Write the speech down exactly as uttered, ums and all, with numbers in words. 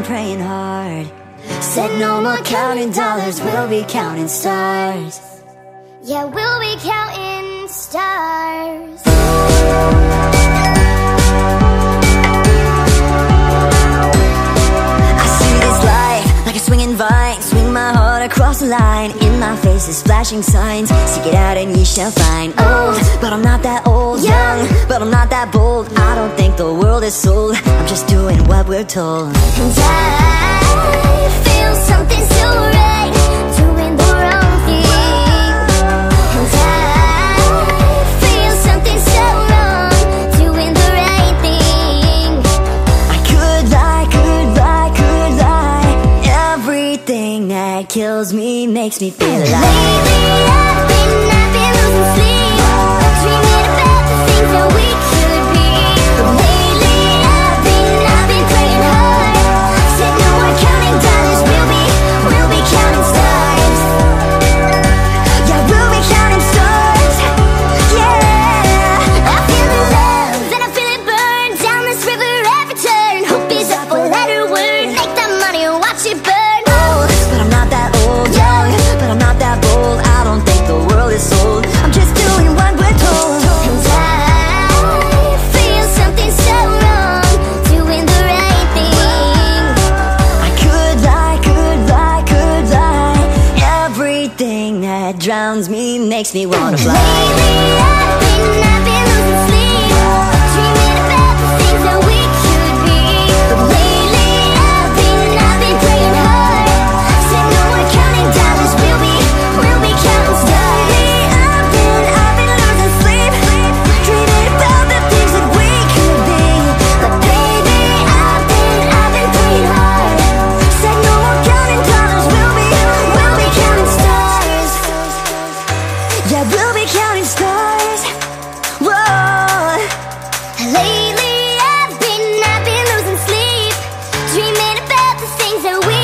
praying hard. Said no more counting dollars, we'll be counting stars. Yeah, we'll be counting stars. I see this life like a swinging vine, swing my heart across the line. In my face is flashing signs, seek it out and ye shall find. Old, but I'm not that old. Young, but I'm not that bold. I don't think the world is sold, I'm just doing what we're told. And I feel something so right, doing the wrong thing. And I feel something so wrong, doing the right thing. I could lie, could lie, could lie. Everything that kills me makes me feel alive. Lately I've been, I've been losing sleep, dreaming about the things that we could be. But lately I've been, I've been praying hard. Said no more counting dollars, we'll be, we'll be counting stars. Yeah, we'll be counting stars. Yeah, I feel the love and I feel it burn down this river every turn. Hope is a four-letter word, make that money and watch it burn. Old, but I'm not that old. Young, but I'm not that bold. I don't think the world is sold, I'm just doing what we're told. And I feel something so wrong, doing the right thing. I could lie, could lie, could lie. Everything that drowns me makes me wanna fly. Lately I've been, I've been losing sleep, dreaming about the things that we could be. But lately I've been, I've been praying hard. Said no more counting dollars, we'll be, we'll be counting stars. I've been, I've been losing sleep, dreaming about the things that we could be. But baby, I've been, I've been praying hard. Said no more counting dollars, we'll be, we'll be counting stars. Yeah, we'll be counting stars. Whoa. Lately I've been, I've been losing sleep, dreaming about the things that we